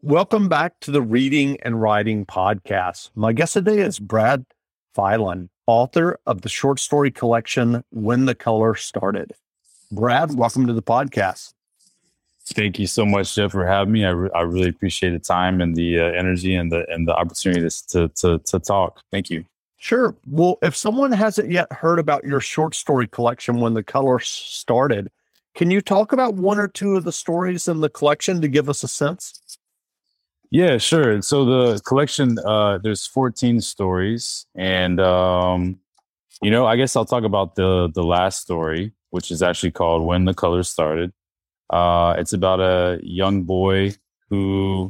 Welcome back to the Reading and Writing Podcast. My guest today is Brad Filan, author of the short story collection, When the Color Started. Brad, welcome to the podcast. Thank you so much, Jeff, for having me. I really appreciate the time and the energy and the opportunity to talk. Thank you. Sure. Well, if someone hasn't yet heard about your short story collection, When the Color Started, can you talk about one or two of the stories in the collection to give us a sense? Yeah, sure. So the collection, there's 14 stories, and I guess I'll talk about the last story, which is actually called When the Color Started. It's about a young boy who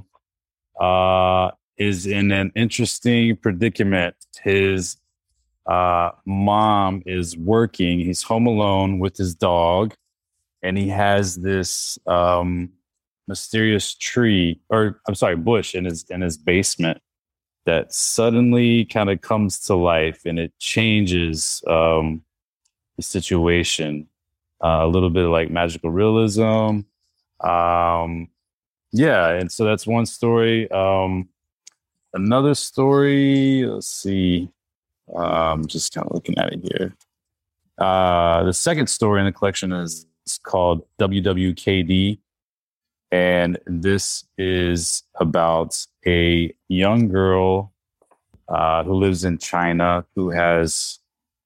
is in an interesting predicament. His mom is working. He's home alone with his dog, and he has this mysterious bush in his basement that suddenly kind of comes to life, and it changes the situation. A little bit like magical realism. And so that's one story. Another story, let's see. I'm just kind of looking at it here. The second story in the collection is called WWKD. And this is about a young girl who lives in China who has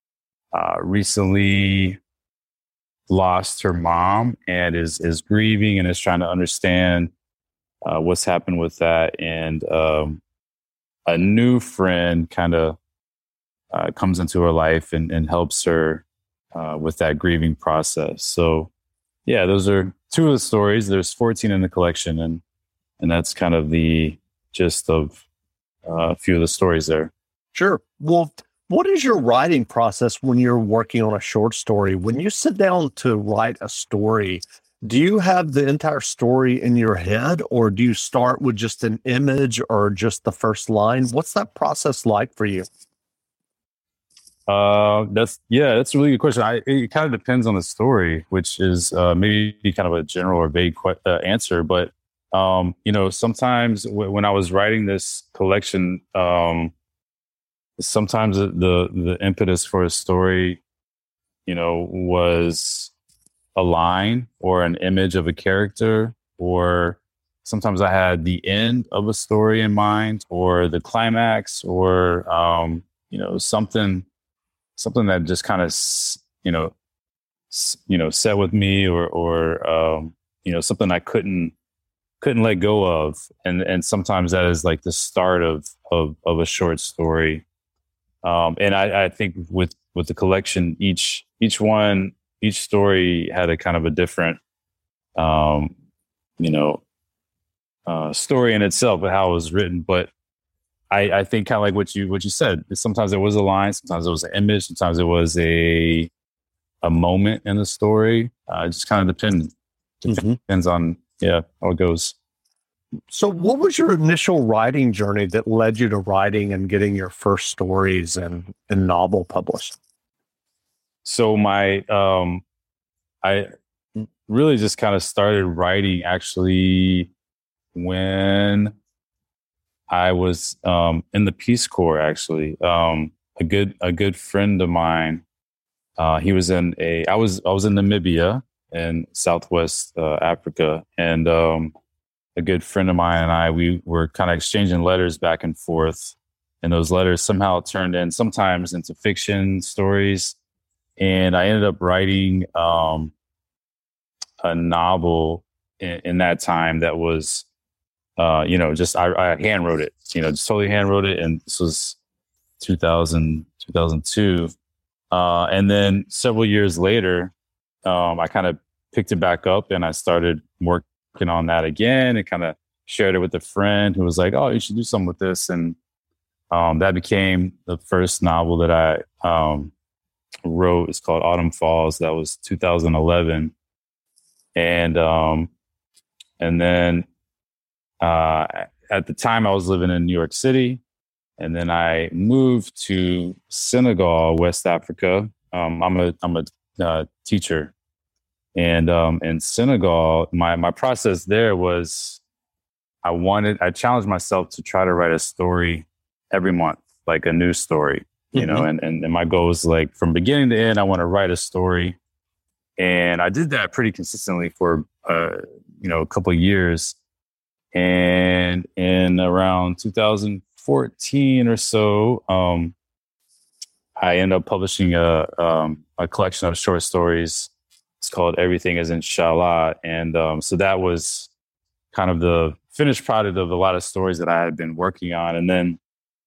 recently lost her mom and is grieving and is trying to understand what's happened with that. And a new friend kind of comes into her life and helps her with that grieving process. So, yeah, those are two of the stories. There's 14 in the collection, and that's kind of the gist of a few of the stories there. Sure. Well, what is your writing process when you're working on a short story? When you sit down to write a story, do you have the entire story in your head, or do you start with just an image or just the first line? What's that process like for you? That's a really good question. It kind of depends on the story, which is maybe kind of a general or vague answer. But sometimes when I was writing this collection, sometimes the impetus for a story, was a line or an image of a character, or sometimes I had the end of a story in mind, or the climax, or something that just kind of set with me, or something I couldn't let go of, and sometimes that is like the start of a short story. And I think with the collection, each story had a kind of a different story in itself, but how it was written. But I think kind of like what you said. Sometimes there was a line, sometimes it was an image, sometimes it was a moment in the story. It just kind of depends on how it goes. So what was your initial writing journey that led you to writing and getting your first stories and novel published? So I really just kind of started writing actually when I was in the Peace Corps. Actually, a good friend of mine. He was I was in Namibia in Southwest Africa, and a good friend of mine and I, we were kind of exchanging letters back and forth, and those letters somehow turned in sometimes into fiction stories, and I ended up writing a novel in that time that was. Just I hand wrote it, just totally hand wrote it. And this was 2002. And then several years later, I kind of picked it back up and I started working on that again and kind of shared it with a friend who was like, oh, you should do something with this. And that became the first novel that I wrote. It's called Autumn Falls. That was 2011. And then at the time I was living in New York City, and then I moved to Senegal, West Africa. I'm a teacher, and in Senegal, my process there was I challenged myself to try to write a story every month, like a new story, you know, and my goal was like from beginning to end, I want to write a story. And I did that pretty consistently for, a couple of years. And in around 2014 or so, I ended up publishing a collection of short stories. It's called Everything is Inshallah. And so that was kind of the finished product of a lot of stories that I had been working on. And then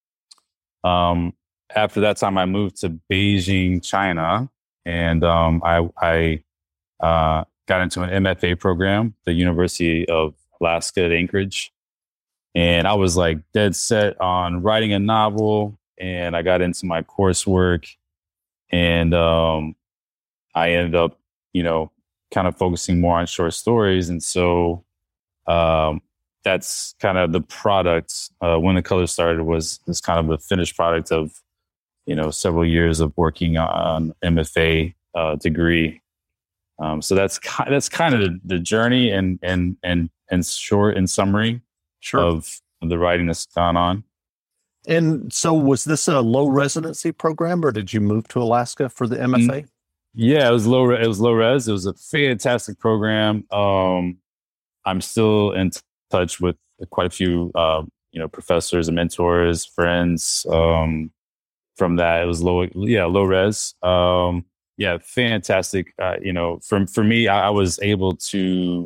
after that time, I moved to Beijing, China, and I got into an MFA program, the University of Alaska at Anchorage. And I was like dead set on writing a novel, and I got into my coursework, and I ended up, kind of focusing more on short stories. And so that's kind of the product. When the Color started was kind of the finished product of, several years of working on MFA degree. So that's kind of the journey and short in summary of the writing that's gone on. And so was this a low residency program, or did you move to Alaska for the MFA? Yeah, it was low res. It was a fantastic program. I'm still in touch with quite a few, professors and mentors, friends, from that. It was low res. Fantastic. For me, I was able to,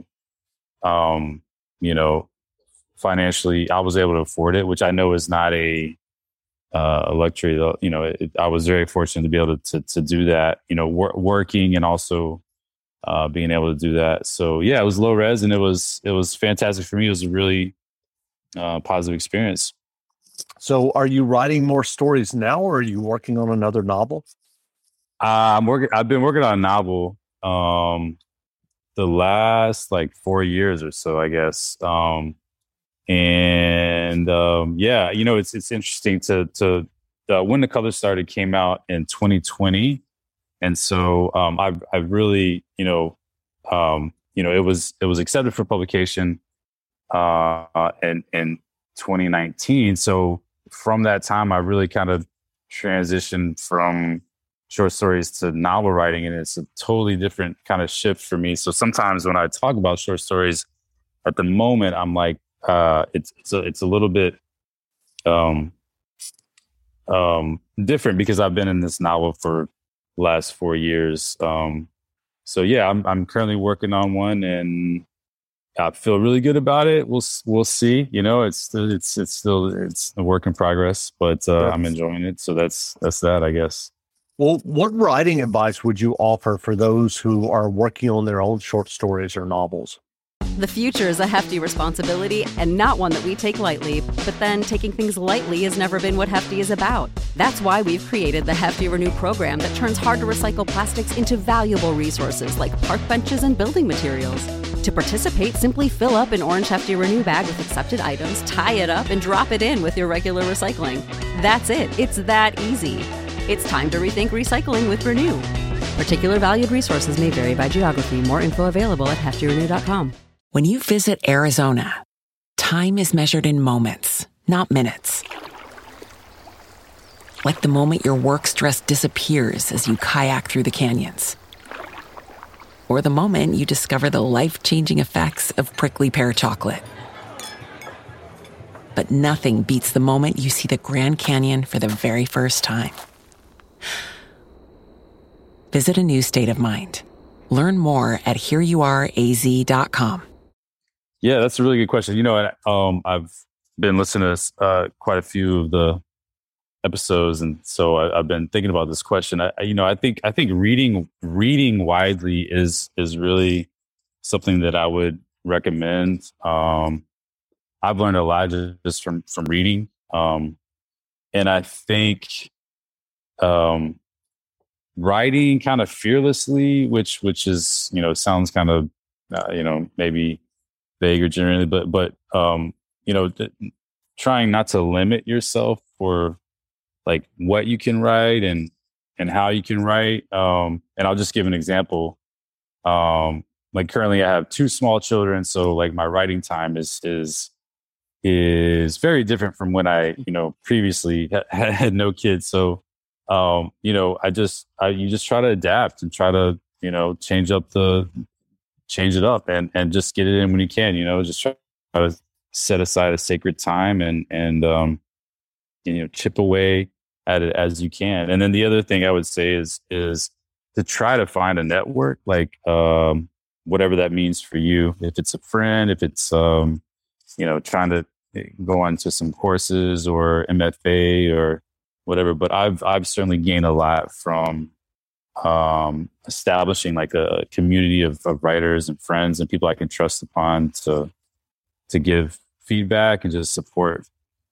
financially, I was able to afford it, which I know is not a luxury. I was very fortunate to be able to do that, working and also being able to do that. So yeah, it was low res, and it was fantastic for me. It was a really positive experience. So are you writing more stories now, or are you working on another novel? I've been working on a novel the last 4 years or so, I guess. It's interesting to When the Color Started came out in 2020. And so I've really, it was accepted for publication in 2019. So from that time, I really kind of transitioned from short stories to novel writing, and it's a totally different kind of shift for me. So sometimes when I talk about short stories at the moment, I'm like, it's a little bit different because I've been in this novel for the last 4 years. So yeah, I'm currently working on one, and I feel really good about it. We'll see. It's still a work in progress, but I'm enjoying it. So that's that, I guess. Well, what writing advice would you offer for those who are working on their own short stories or novels? The future is a hefty responsibility and not one that we take lightly. But then taking things lightly has never been what Hefty is about. That's why we've created the Hefty Renew program that turns hard-to-recycle plastics into valuable resources like park benches and building materials. To participate, simply fill up an orange Hefty Renew bag with accepted items, tie it up, and drop it in with your regular recycling. That's it. It's that easy. It's time to rethink recycling with Renew. Particular valued resources may vary by geography. More info available at heftyrenew.com. When you visit Arizona, time is measured in moments, not minutes. Like the moment your work stress disappears as you kayak through the canyons. Or the moment you discover the life-changing effects of prickly pear chocolate. But nothing beats the moment you see the Grand Canyon for the very first time. Visit a new state of mind. Learn more at hereyouareaz.com. Yeah, that's a really good question. I've been listening to quite a few of the episodes, and so I've been thinking about this question. I think reading widely is really something that I would recommend. I've learned a lot just from reading, and I think writing kind of fearlessly, which is sounds kind of maybe vague or generally, but trying not to limit yourself for what you can write and how you can write. And I'll just give an example. Currently I have 2 small children, so my writing time is is very different from when I, previously had no kids. So, you just try to adapt and try to, change it up and just get it in when you can, just try to set aside a sacred time and chip away at it as you can. And then the other thing I would say is to try to find a network, like, whatever that means for you. If it's a friend, if it's, trying to go on to some courses or MFA or whatever. But I've certainly gained a lot from establishing like a community of writers and friends and people I can trust upon to give feedback and just support.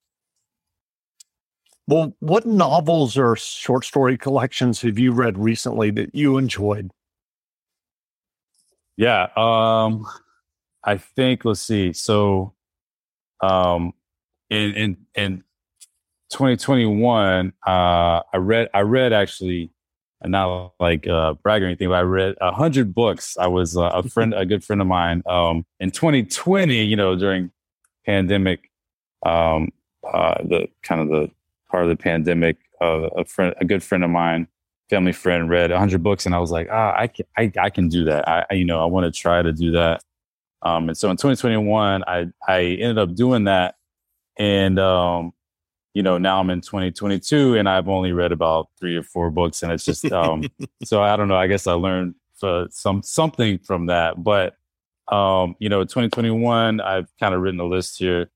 Well, what novels or short story collections have you read recently that you enjoyed? Yeah, I think, let's see. So, in 2021, I read actually, not like brag or anything, but I read 100 books. I was a good friend of mine. In 2020, during pandemic, the kind of the part of the pandemic, a good friend of mine, family friend, read 100 books, and I was like, I can do that. I want to try to do that. And so in 2021, I ended up doing that, and now I'm in 2022, and I've only read about 3 or 4 books, and it's just so I don't know. I guess I learned something from that, but 2021, I've kind of written a list here.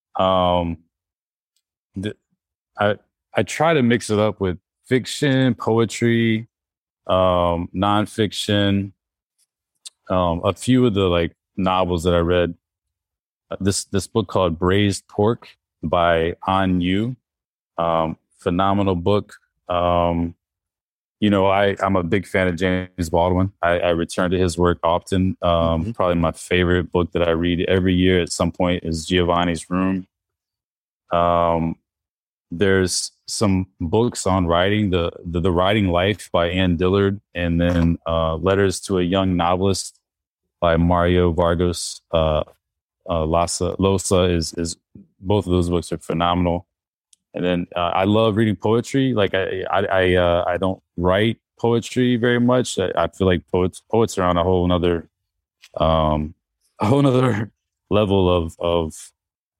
I try to mix it up with fiction, poetry, nonfiction, a few of the like novels that I read. This book called Braised Pork by An Yu. Phenomenal book. I'm a big fan of James Baldwin. I return to his work often. Probably my favorite book that I read every year at some point is Giovanni's Room. There's some books on writing, the Writing Life by Ann Dillard, and then Letters to a Young Novelist by Mario Vargas Llosa is both of those books are phenomenal. And then I love reading poetry. Like I don't write poetry very much. I feel like poets are on a whole nother level of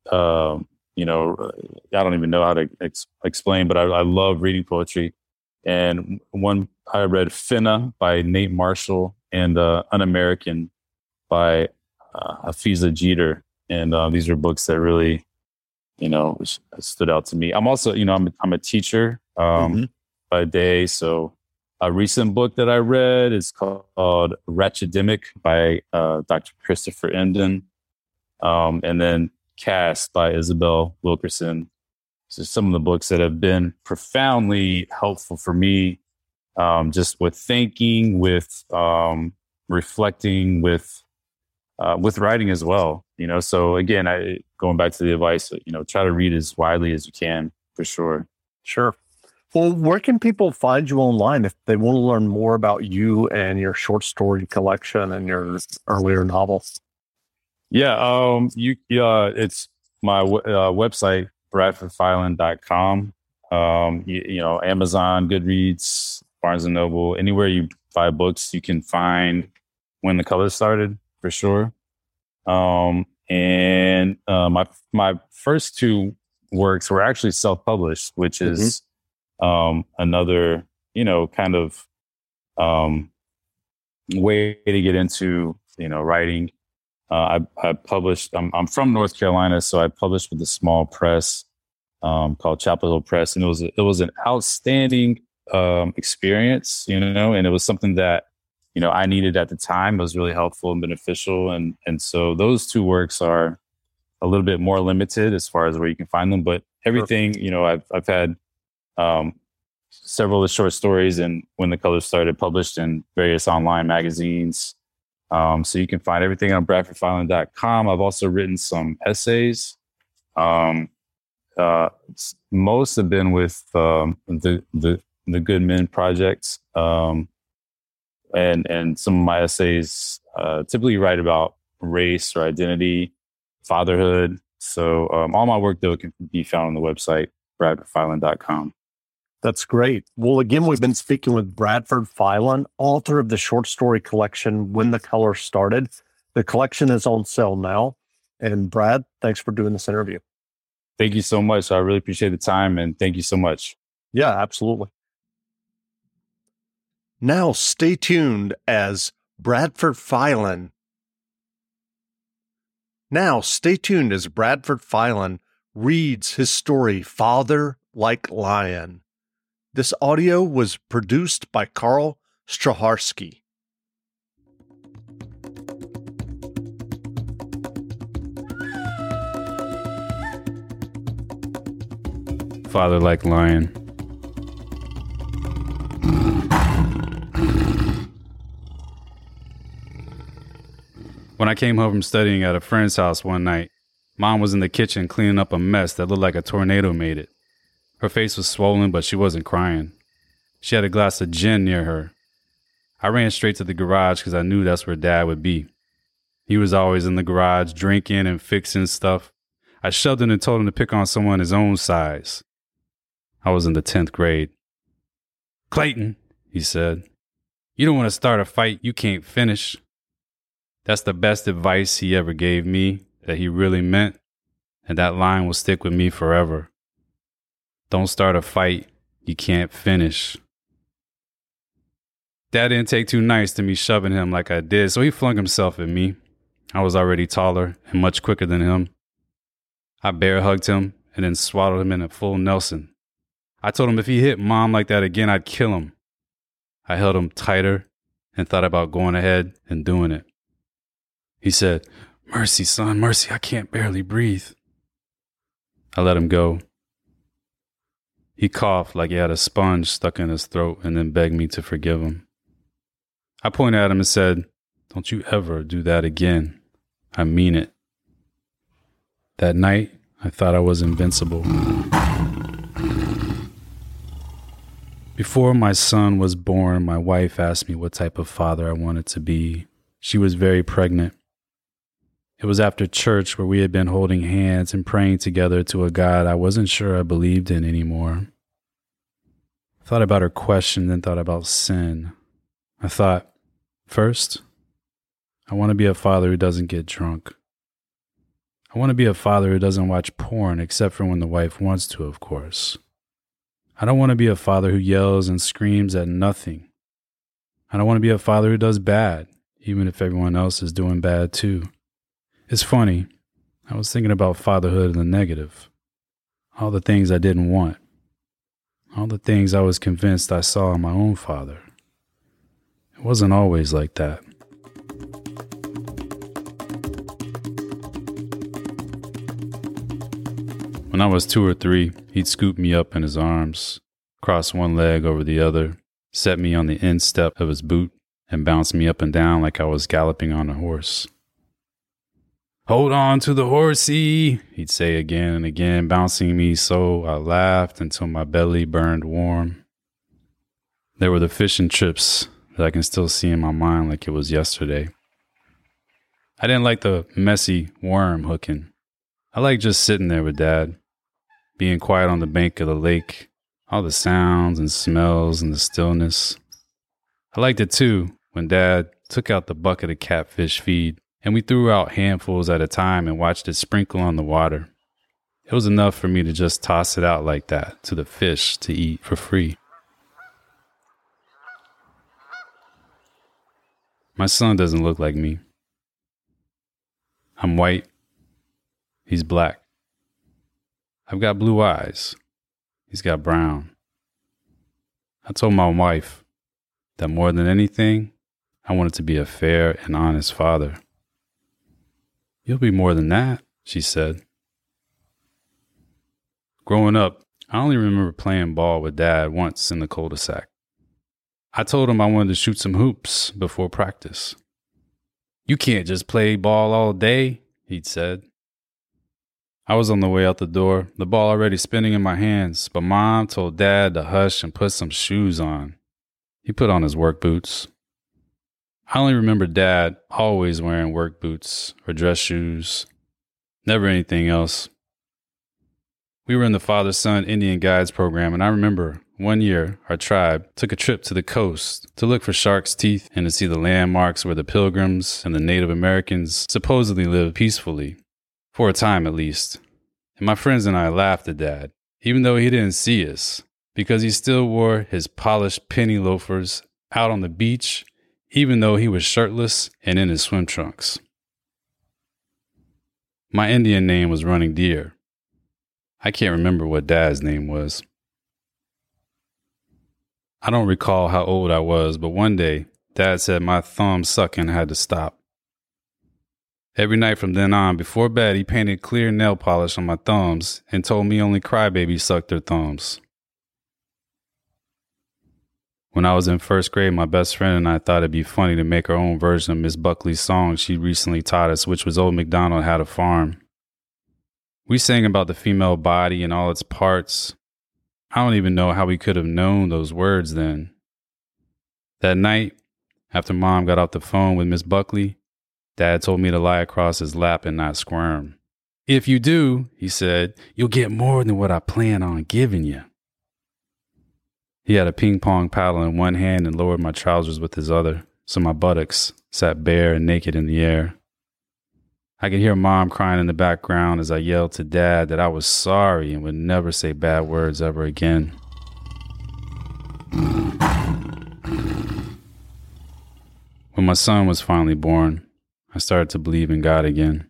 I don't even know how to explain, but I love reading poetry. And one I read Finna by Nate Marshall and Un-American by Hafiza Jeter. And these are books that really, stood out to me. I'm also, I'm a teacher by day. So a recent book that I read is called Ratchetdemic by Dr. Christopher Emdin. And then Cast by Isabel Wilkerson. So some of the books that have been profoundly helpful for me, just with thinking, with reflecting, with writing as well. So again, going back to the advice, try to read as widely as you can, for sure. Sure. Well, where can people find you online if they want to learn more about you and your short story collection and your earlier novels? Yeah, it's my website, bradfordfilan.com. Amazon, Goodreads, Barnes & Noble, anywhere you buy books, you can find When the Colors Started, for sure. And my first 2 works were actually self-published, which is another, kind of way to get into, writing. I published, I'm from North Carolina, so I published with a small press called Chapel Hill Press. And it was an outstanding experience, and it was something that, I needed at the time. It was really helpful and beneficial. And so those 2 works are a little bit more limited as far as where you can find them. But everything, I've had several of the short stories and When the Colors Started published in various online magazines. So you can find everything on bradfordfilan.com. I've also written some essays. Most have been with the Good Men Project. And some of my essays typically write about race or identity, fatherhood, So all my work, though, can be found on the website, bradfordfilan.com. That's great. Well, again, we've been speaking with Bradford Filan, author of the short story collection, When the Color Started. The collection is on sale now. And Brad, thanks for doing this interview. Thank you so much. I really appreciate the time, and thank you so much. Yeah, absolutely. Now stay tuned as Bradford Filan reads his story, Father Like Lion. This audio was produced by Carl Straharski. Father Like Lion. When I came home from studying at a friend's house one night, Mom was in the kitchen cleaning up a mess that looked like a tornado made it. Her face was swollen, but she wasn't crying. She had a glass of gin near her. I ran straight to the garage because I knew that's where Dad would be. He was always in the garage drinking and fixing stuff. I shoved him and told him to pick on someone his own size. I was in the 10th grade. "Clayton," he said, "you don't want to start a fight you can't finish." That's the best advice he ever gave me that he really meant, and that line will stick with me forever. Don't start a fight you can't finish. Dad didn't take too nice to me shoving him like I did, so he flung himself at me. I was already taller and much quicker than him. I bear hugged him and then swaddled him in a full Nelson. I told him if he hit Mom like that again, I'd kill him. I held him tighter and thought about going ahead and doing it. He said, "Mercy, son, mercy, I can't barely breathe." I let him go. He coughed like he had a sponge stuck in his throat and then begged me to forgive him. I pointed at him and said, "Don't you ever do that again. I mean it." That night, I thought I was invincible. Before my son was born, my wife asked me what type of father I wanted to be. She was very pregnant. It was after church where we had been holding hands and praying together to a God I wasn't sure I believed in anymore. I thought about her question, then thought about sin. I thought, first, I want to be a father who doesn't get drunk. I want to be a father who doesn't watch porn except for when the wife wants to, of course. I don't want to be a father who yells and screams at nothing. I don't want to be a father who does bad, even if everyone else is doing bad too. It's funny, I was thinking about fatherhood in the negative. All the things I didn't want. All the things I was convinced I saw in my own father. It wasn't always like that. When I was 2 or 3, he'd scoop me up in his arms, cross one leg over the other, set me on the instep of his boot, and bounce me up and down like I was galloping on a horse. "Hold on to the horsey," he'd say again and again, bouncing me so I laughed until my belly burned warm. There were the fishing trips that I can still see in my mind like it was yesterday. I didn't like the messy worm hooking. I liked just sitting there with Dad, being quiet on the bank of the lake, all the sounds and smells and the stillness. I liked it too when Dad took out the bucket of catfish feed and we threw out handfuls at a time and watched it sprinkle on the water. It was enough for me to just toss it out like that to the fish to eat for free. My son doesn't look like me. I'm white. He's black. I've got blue eyes. He's got brown. I told my wife that more than anything, I wanted to be a fair and honest father. "You'll be more than that," she said. Growing up, I only remember playing ball with Dad once in the cul-de-sac. I told him I wanted to shoot some hoops before practice. "You can't just play ball all day," he'd said. I was on the way out the door, the ball already spinning in my hands, but Mom told Dad to hush and put some shoes on. He put on his work boots. I only remember Dad always wearing work boots or dress shoes. Never anything else. We were in the father-son Indian Guides program, and I remember one year our tribe took a trip to the coast to look for shark's teeth and to see the landmarks where the Pilgrims and the Native Americans supposedly lived peacefully, for a time at least. And my friends and I laughed at Dad, even though he didn't see us, because he still wore his polished penny loafers out on the beach, even though he was shirtless and in his swim trunks. My Indian name was Running Deer. I can't remember what Dad's name was. I don't recall how old I was, but one day, Dad said my thumb sucking had to stop. Every night from then on, before bed, he painted clear nail polish on my thumbs and told me only crybabies sucked their thumbs. When I was in first grade, my best friend and I thought it'd be funny to make our own version of Miss Buckley's song she recently taught us, which was Old MacDonald Had a Farm. We sang about the female body and all its parts. I don't even know how we could have known those words then. That night, after Mom got off the phone with Miss Buckley, Dad told me to lie across his lap and not squirm. "If you do," he said, "you'll get more than what I plan on giving you." He had a ping pong paddle in one hand and lowered my trousers with his other, so my buttocks sat bare and naked in the air. I could hear Mom crying in the background as I yelled to Dad that I was sorry and would never say bad words ever again. When my son was finally born, I started to believe in God again.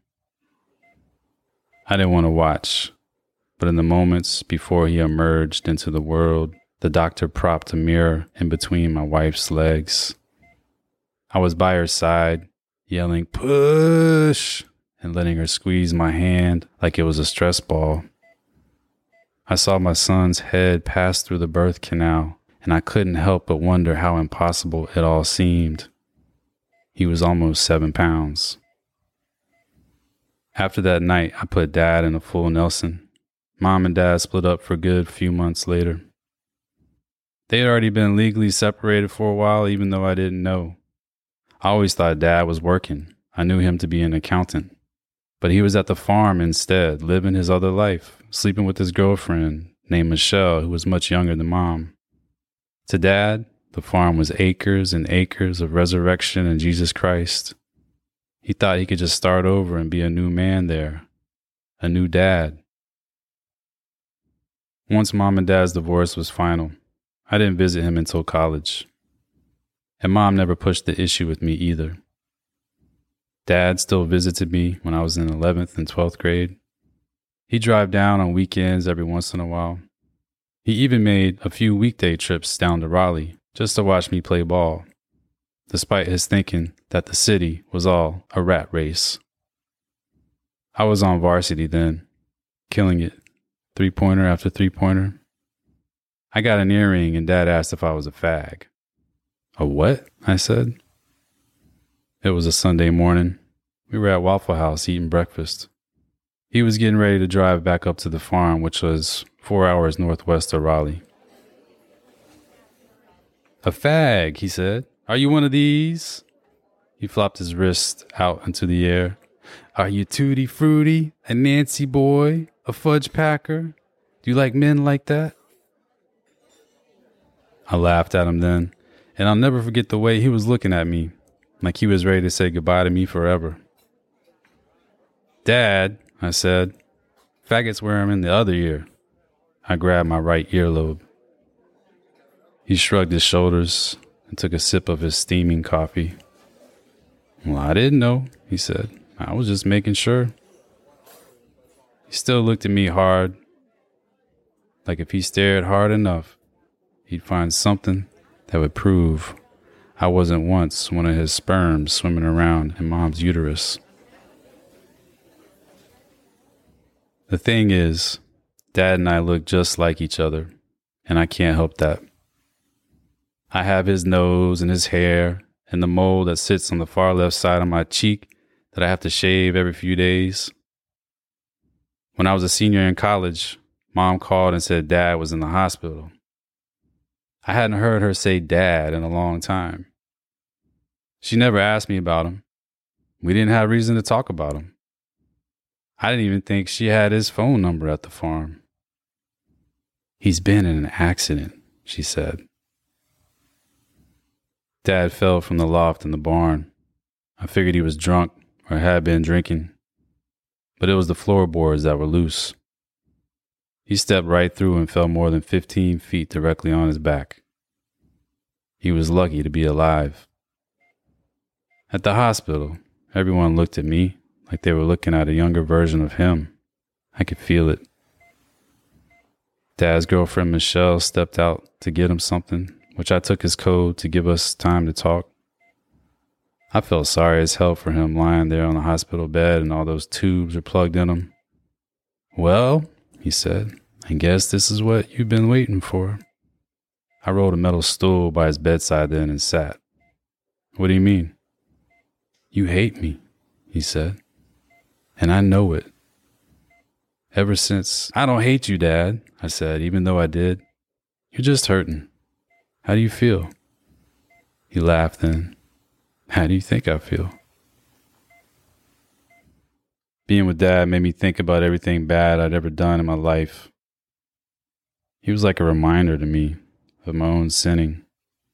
I didn't want to watch, but in the moments before he emerged into the world, the doctor propped a mirror in between my wife's legs. I was by her side, yelling, "Push!" and letting her squeeze my hand like it was a stress ball. I saw my son's head pass through the birth canal, and I couldn't help but wonder how impossible it all seemed. He was almost 7 pounds. After that night, I put Dad in a full Nelson. Mom and Dad split up for a good few months later. They had already been legally separated for a while, even though I didn't know. I always thought Dad was working. I knew him to be an accountant. But he was at the farm instead, living his other life, sleeping with his girlfriend named Michelle, who was much younger than Mom. To Dad, the farm was acres and acres of resurrection in Jesus Christ. He thought he could just start over and be a new man there, a new dad. Once Mom and Dad's divorce was final, I didn't visit him until college. And Mom never pushed the issue with me either. Dad still visited me when I was in 11th and 12th grade. He'd drive down on weekends every once in a while. He even made a few weekday trips down to Raleigh just to watch me play ball, despite his thinking that the city was all a rat race. I was on varsity then, killing it, three-pointer after three-pointer. I got an earring and Dad asked if I was a fag. "A what?" I said. It was a Sunday morning. We were at Waffle House eating breakfast. He was getting ready to drive back up to the farm, which was 4 hours northwest of Raleigh. "A fag," he said. "Are you one of these?" He flopped his wrist out into the air. "Are you Tutti Frutti, a Nancy boy, a fudge packer? Do you like men like that?" I laughed at him then, and I'll never forget the way he was looking at me, like he was ready to say goodbye to me forever. "Dad," I said, "faggots wear them in the other ear." I grabbed my right earlobe. He shrugged his shoulders and took a sip of his steaming coffee. "Well, I didn't know," he said. "I was just making sure." He still looked at me hard, like if he stared hard enough, he'd find something that would prove I wasn't once one of his sperms swimming around in Mom's uterus. The thing is, Dad and I look just like each other, and I can't help that. I have his nose and his hair and the mole that sits on the far left side of my cheek that I have to shave every few days. When I was a senior in college, Mom called and said Dad was in the hospital. I hadn't heard her say Dad in a long time. She never asked me about him. We didn't have reason to talk about him. I didn't even think she had his phone number at the farm. He's been in an accident, she said. Dad fell from the loft in the barn. I figured he was drunk or had been drinking, but it was the floorboards that were loose. He stepped right through and fell more than 15 feet directly on his back. He was lucky to be alive. At the hospital, everyone looked at me like they were looking at a younger version of him. I could feel it. Dad's girlfriend Michelle stepped out to get him something, which I took as code to give us time to talk. I felt sorry as hell for him lying there on the hospital bed and all those tubes were plugged in him. "Well," he said, "I guess this is what you've been waiting for." I rolled a metal stool by his bedside then and sat. "What do you mean?" "You hate me," he said, "and I know it." "Ever since—" "I don't hate you, Dad," I said, even though I did. "You're just hurting. How do you feel?" He laughed then. "How do you think I feel?" Being with Dad made me think about everything bad I'd ever done in my life. He was like a reminder to me of my own sinning.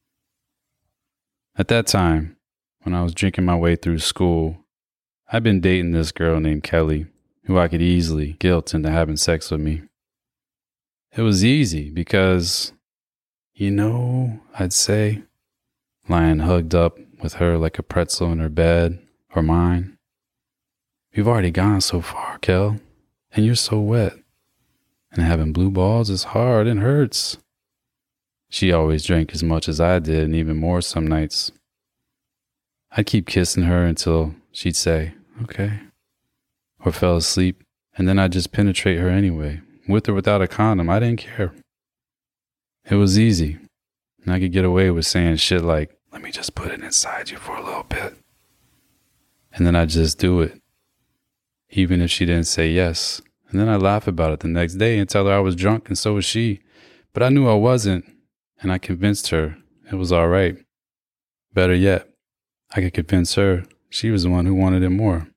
At that time, when I was drinking my way through school, I'd been dating this girl named Kelly, who I could easily guilt into having sex with me. It was easy because, I'd say, lying hugged up with her like a pretzel in her bed or mine. "We've already gone so far, Kel, and you're so wet. And having blue balls is hard and hurts." She always drank as much as I did and even more some nights. I'd keep kissing her until she'd say, "Okay," or fell asleep, and then I'd just penetrate her anyway, with or without a condom. I didn't care. It was easy, and I could get away with saying shit like, "Let me just put it inside you for a little bit." And then I'd just do it, even if she didn't say yes. And then I'd laugh about it the next day and tell her I was drunk and so was she. But I knew I wasn't, and I convinced her it was all right. Better yet, I could convince her she was the one who wanted it more.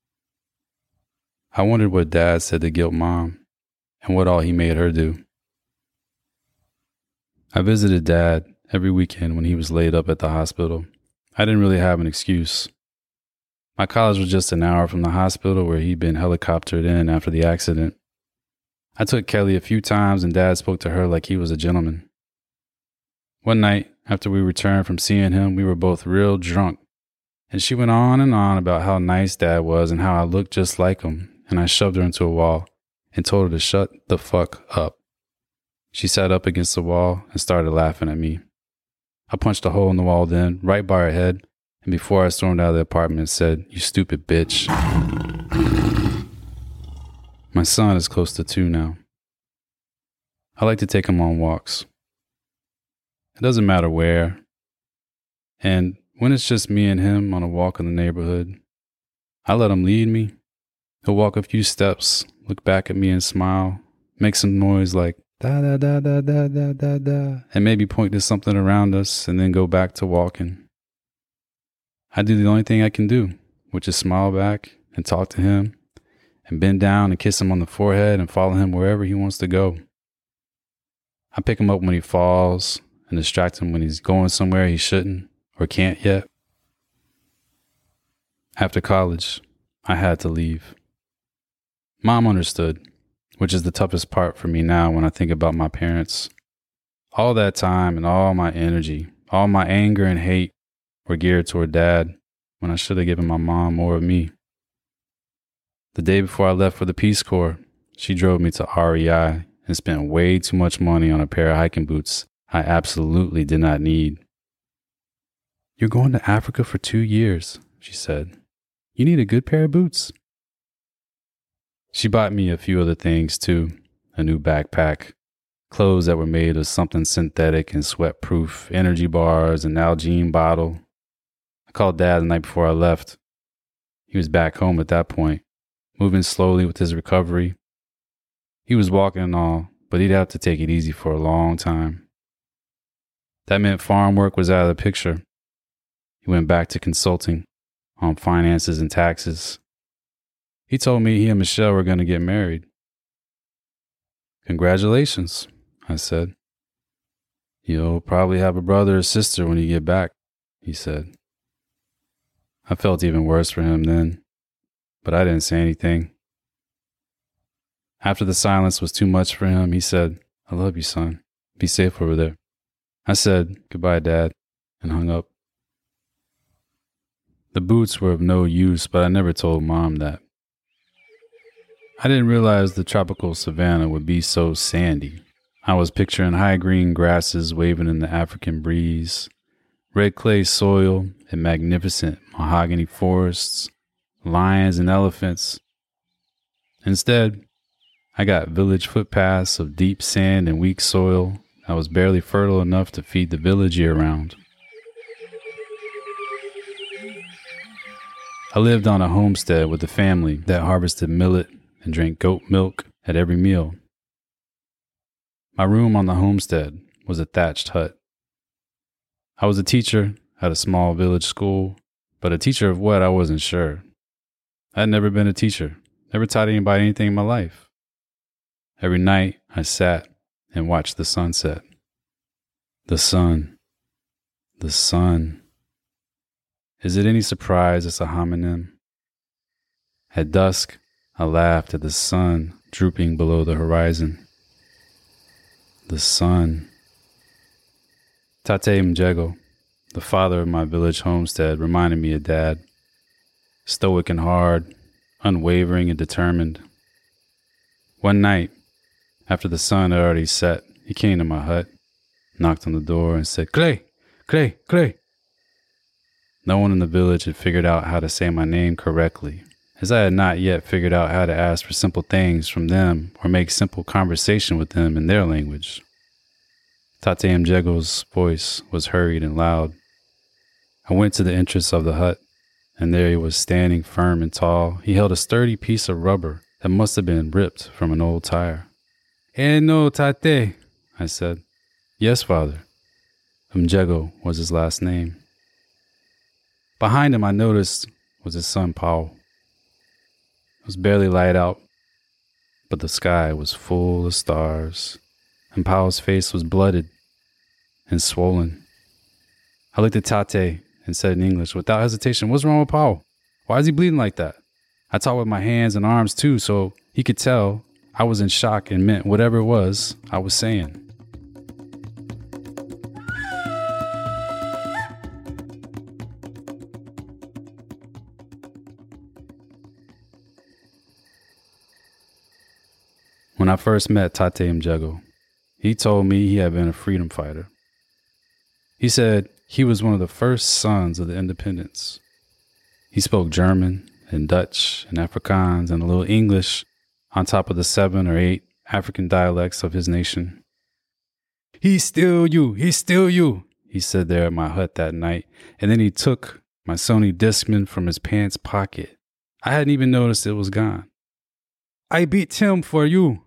I wondered what Dad said to guilt Mom and what all he made her do. I visited Dad every weekend when he was laid up at the hospital. I didn't really have an excuse. My college was just an hour from the hospital where he'd been helicoptered in after the accident. I took Kelly a few times and Dad spoke to her like he was a gentleman. One night, after we returned from seeing him, we were both real drunk. And she went on and on about how nice Dad was and how I looked just like him. And I shoved her into a wall and told her to shut the fuck up. She sat up against the wall and started laughing at me. I punched a hole in the wall then, right by her head, and before I stormed out of the apartment said, "You stupid bitch." My son is close to 2 now. I like to take him on walks. It doesn't matter where. And when it's just me and him on a walk in the neighborhood, I let him lead me. He'll walk a few steps, look back at me and smile, make some noise like da da da da da da da da, and maybe point to something around us and then go back to walking. I do the only thing I can do, which is smile back and talk to him and bend down and kiss him on the forehead and follow him wherever he wants to go. I pick him up when he falls and distract him when he's going somewhere he shouldn't or can't yet. After college, I had to leave. Mom understood, which is the toughest part for me now when I think about my parents. All that time and all my energy, all my anger and hate were geared toward Dad when I should have given my mom more of me. The day before I left for the Peace Corps, she drove me to REI and spent way too much money on a pair of hiking boots I absolutely did not need. "You're going to Africa for 2 years," she said. "You need a good pair of boots." She bought me a few other things too, a new backpack, clothes that were made of something synthetic and sweat-proof, energy bars, an Nalgene bottle. I called Dad the night before I left. He was back home at that point, moving slowly with his recovery. He was walking and all, but he'd have to take it easy for a long time. That meant farm work was out of the picture. He went back to consulting on finances and taxes. He told me he and Michelle were going to get married. Congratulations, I said. You'll probably have a brother or sister when you get back, he said. I felt even worse for him then, but I didn't say anything. After the silence was too much for him, he said, I love you, son. Be safe over there. I said, goodbye, Dad, and hung up. The boots were of no use, but I never told Mom that. I didn't realize the tropical savanna would be so sandy. I was picturing high green grasses waving in the African breeze, red clay soil and magnificent mahogany forests, lions and elephants. Instead, I got village footpaths of deep sand and weak soil that was barely fertile enough to feed the village year-round. I lived on a homestead with a family that harvested millet and drank goat milk at every meal. My room on the homestead was a thatched hut. I was a teacher at a small village school, but a teacher of what I wasn't sure. I had never been a teacher, never taught anybody anything in my life. Every night I sat and watched the sunset. The sun. The sun. Is it any surprise it's a homonym? At dusk, I laughed at the sun drooping below the horizon. The sun. Tate Mjego, the father of my village homestead, reminded me of Dad. Stoic and hard, unwavering and determined. One night, after the sun had already set, he came to my hut, knocked on the door, and said, Clay, Clay, Clay. No one in the village had figured out how to say my name correctly, as I had not yet figured out how to ask for simple things from them or make simple conversation with them in their language. Tate Mjego's voice was hurried and loud. I went to the entrance of the hut, and there he was standing firm and tall. He held a sturdy piece of rubber that must have been ripped from an old tire. No, Tate, I said. Yes, father. Mjego was his last name. Behind him, I noticed, was his son, Paul. It was barely light out, but the sky was full of stars, and Paul's face was blooded and swollen. I looked at Tate and said in English, without hesitation, what's wrong with Paul? Why is he bleeding like that? I talked with my hands and arms too, so he could tell I was in shock and meant whatever it was I was saying. When I first met Tate Mjego, he told me he had been a freedom fighter. He said he was one of the first sons of the independence. He spoke German and Dutch and Afrikaans and a little English on top of the 7 or 8 African dialects of his nation. He steal you, he said there at my hut that night, and then he took my Sony Discman from his pants pocket. I hadn't even noticed it was gone. I beat him for you.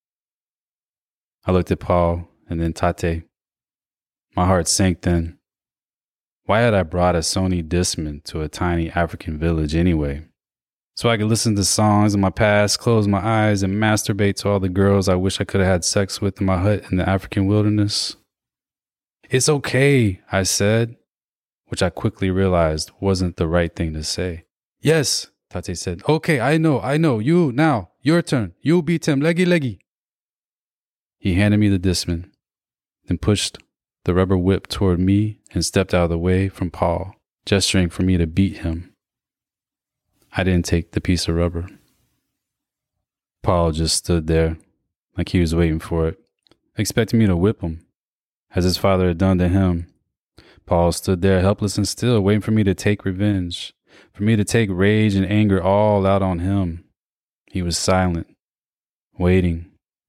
I looked at Paul and then Tate. My heart sank then. Why had I brought a Sony Discman to a tiny African village anyway? So I could listen to songs in my past, close my eyes, and masturbate to all the girls I wish I could have had sex with in my hut in the African wilderness? It's okay, I said, which I quickly realized wasn't the right thing to say. Yes, Tate said. Okay, I know. You, now, your turn. You beat him, leggy. He handed me the Discman, then pushed the rubber whip toward me and stepped out of the way from Paul, gesturing for me to beat him. I didn't take the piece of rubber. Paul just stood there, like he was waiting for it, expecting me to whip him, as his father had done to him. Paul stood there helpless and still, waiting for me to take revenge, for me to take rage and anger all out on him. He was silent, waiting.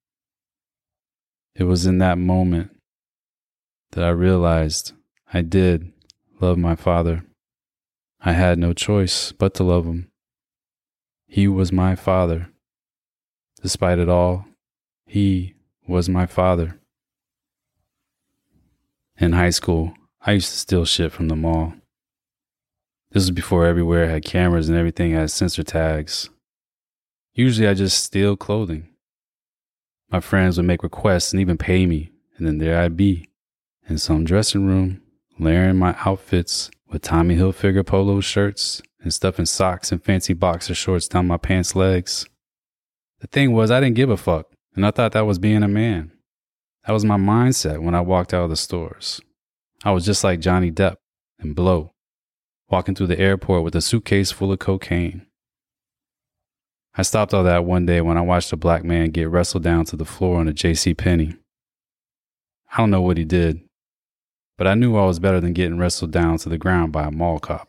It was in that moment that I realized I did love my father. I had no choice but to love him. He was my father. Despite it all, he was my father. In high school, I used to steal shit from the mall. This was before everywhere had cameras and everything had sensor tags. Usually I just steal clothing. My friends would make requests and even pay me, and then there I'd be, in some dressing room, layering my outfits with Tommy Hilfiger polo shirts and stuffing socks and fancy boxer shorts down my pants legs. The thing was, I didn't give a fuck, and I thought that was being a man. That was my mindset when I walked out of the stores. I was just like Johnny Depp and Blow, walking through the airport with a suitcase full of cocaine. I stopped all that one day when I watched a black man get wrestled down to the floor on a JCPenney. I don't know what he did, but I knew I was better than getting wrestled down to the ground by a mall cop.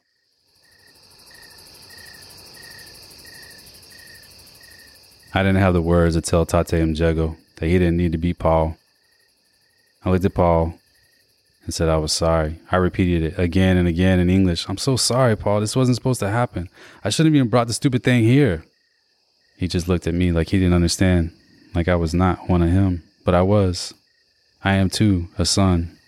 I didn't have the words to tell Tate Mjego that he didn't need to beat Paul. I looked at Paul and said I was sorry. I repeated it again and again in English. I'm so sorry, Paul. This wasn't supposed to happen. I shouldn't have even brought the stupid thing here. He just looked at me like he didn't understand, like I was not one of him, but I was. I am too, a son.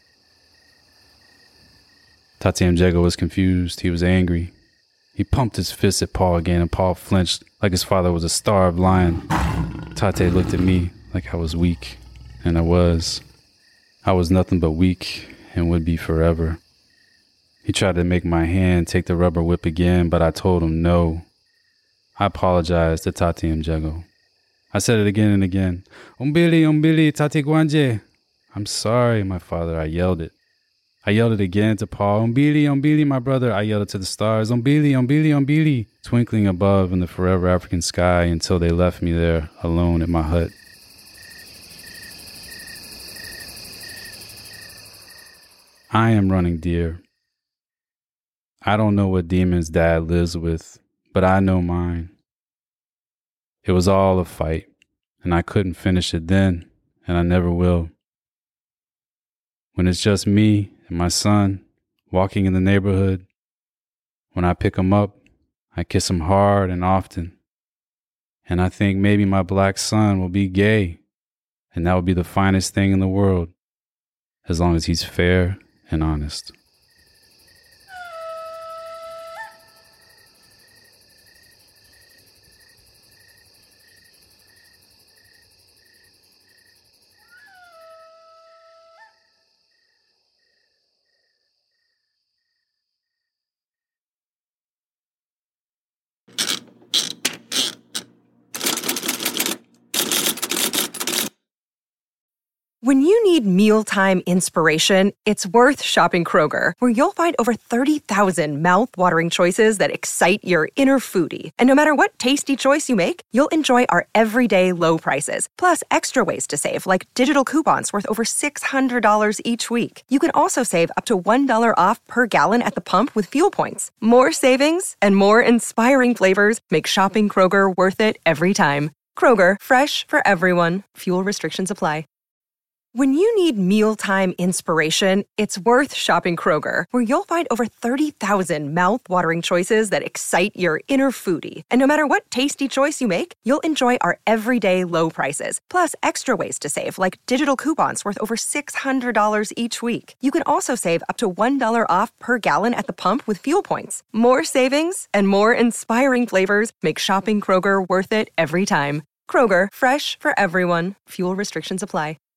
Tate Mjego was confused. He was angry. He pumped his fist at Paul again, and Paul flinched like his father was a starved lion. Tate looked at me like I was weak, and I was. I was nothing but weak and would be forever. He tried to make my hand take the rubber whip again, but I told him no. I apologized to Tate Mjego. I said it again and again. Umbili, Tate Gwanje. I'm sorry, my father. I yelled it. I yelled it again to Paul. Umbili, my brother. I yelled it to the stars. Umbili, twinkling above in the forever African sky until they left me there alone in my hut. I am running deer. I don't know what demons Dad lives with, but I know mine. It was all a fight, and I couldn't finish it then, and I never will. When it's just me and my son walking in the neighborhood, when I pick him up, I kiss him hard and often, and I think maybe my black son will be gay, and that will be the finest thing in the world, as long as he's fair and honest. When you need mealtime inspiration, it's worth shopping Kroger, where you'll find over 30,000 mouth-watering choices that excite your inner foodie. And no matter what tasty choice you make, you'll enjoy our everyday low prices, plus extra ways to save, like digital coupons worth over $600 each week. You can also save up to $1 off per gallon at the pump with fuel points. More savings and more inspiring flavors make shopping Kroger worth it every time. Kroger, fresh for everyone. Fuel restrictions apply. When you need mealtime inspiration, it's worth shopping Kroger, where you'll find over 30,000 mouth-watering choices that excite your inner foodie. And no matter what tasty choice you make, you'll enjoy our everyday low prices, plus extra ways to save, like digital coupons worth over $600 each week. You can also save up to $1 off per gallon at the pump with fuel points. More savings and more inspiring flavors make shopping Kroger worth it every time. Kroger, fresh for everyone. Fuel restrictions apply.